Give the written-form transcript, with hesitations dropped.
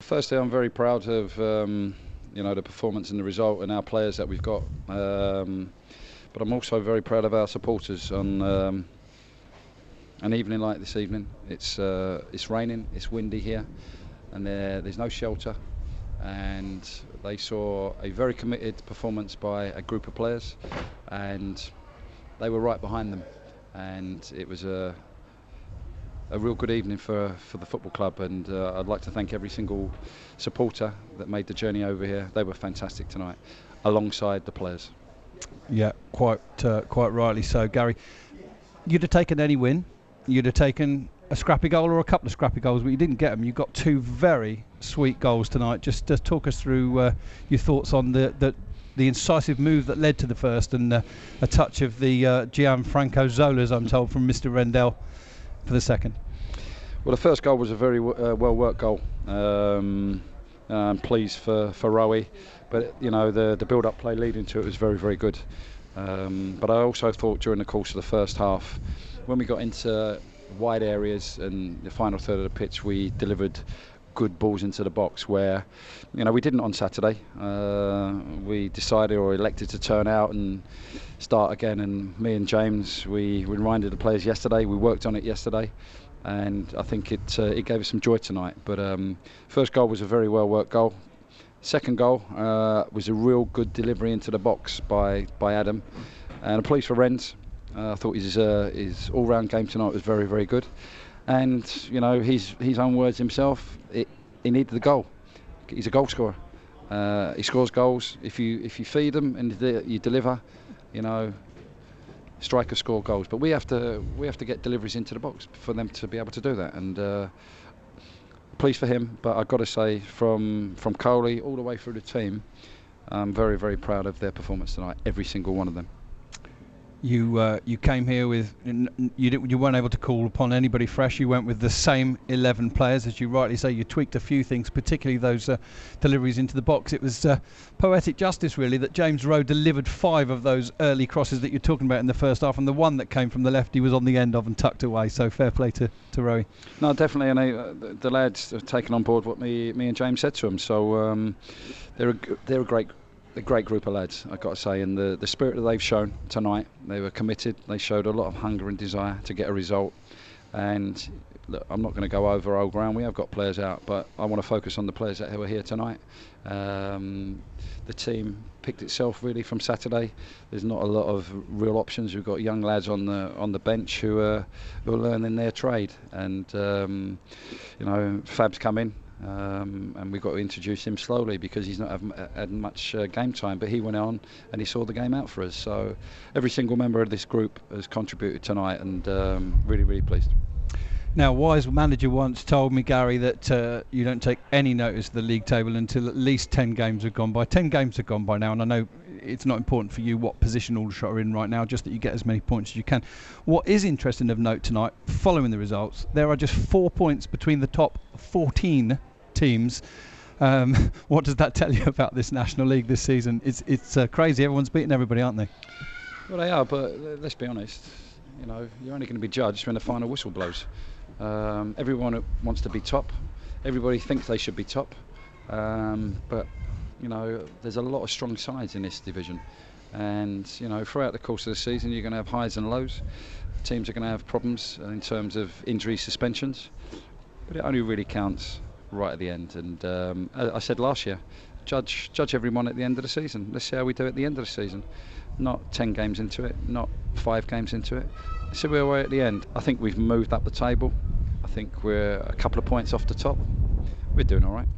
Firstly, I'm very proud of the performance and the result and our players that we've got. But I'm also very proud of our supporters on an evening like this evening. It's raining, it's windy here, and there's no shelter. And they saw a very committed performance by a group of players, and they were right behind them. And it was a real good evening for the football club, and I'd like to thank every single supporter that made the journey over here. They were fantastic tonight, alongside the players. Yeah, quite rightly so, Gary. You'd have taken any win. You'd have taken a scrappy goal or a couple of scrappy goals, but you didn't get them. You got two very sweet goals tonight. Just talk us through your thoughts on the incisive move that led to the first, and a touch of the Gianfranco Zolas, I'm told, from Mr. Rendell for the second. Well, the first goal was a very well worked goal. I'm pleased for Rowie, but the build-up play leading to it was very, very good. But I also thought during the course of the first half, when we got into wide areas and the final third of the pitch, we delivered good balls into the box where we didn't on Saturday. We decided or elected to turn out and start again, and me and James, we reminded the players yesterday, we worked on it yesterday, and I think it gave us some joy tonight. But first goal was a very well worked goal. Second goal was a real good delivery into the box by Adam, and a please for Renz. I thought his all-round game tonight was very, very good. And his own words himself, he needed the goal. He's a goal scorer. He scores goals. If you feed them and you deliver, strikers score goals. But we have to get deliveries into the box for them to be able to do that. And pleased for him. But I've got to say, from Coley all the way through the team, I'm very, very proud of their performance tonight. Every single one of them. You came here with you weren't able to call upon anybody fresh. You went with the same 11 players, as you rightly say. You tweaked a few things, particularly those deliveries into the box. It was poetic justice, really, that James Rowe delivered 5 of those early crosses that you're talking about in the first half, and the one that came from the left he was on the end of and tucked away. So fair play to Rowe. No, definitely, and the lads have taken on board what me and James said to them. So they're a great group of lads, I've got to say, and the spirit that they've shown tonight, they were committed. They showed a lot of hunger and desire to get a result. And look, I'm not going to go over old ground. We have got players out, but I want to focus on the players that were here tonight. The team picked itself really from Saturday. There's not a lot of real options. We've got young lads on the bench who are learning their trade, and Fab's come in. And we've got to introduce him slowly because he's not had much game time, but he went on and he saw the game out for us. So every single member of this group has contributed tonight, and really, really pleased. Now, wise manager once told me, Gary, that you don't take any notice of the league table until at least 10 games have gone by. 10 games have gone by now, and I know it's not important for you what position Aldershot are in right now, just that you get as many points as you can. What is interesting of note tonight, following the results, there are just 4 points between the top 14 teams. What does that tell you about this National League this season? It's crazy. Everyone's beating everybody, aren't they? Well, they are, but let's be honest. You're only going to be judged when the final whistle blows. Everyone wants to be top. Everybody thinks they should be top. But there's a lot of strong sides in this division, and throughout the course of the season, you're going to have highs and lows. Teams are going to have problems in terms of injury, suspensions, but it only really counts right at the end. And I said last year, judge everyone at the end of the season. Let's see how we do at the end of the season, not 10 games into it, not 5 games into it. So we're at the end. I think we've moved up the table. I think we're a couple of points off the top. We're doing all right.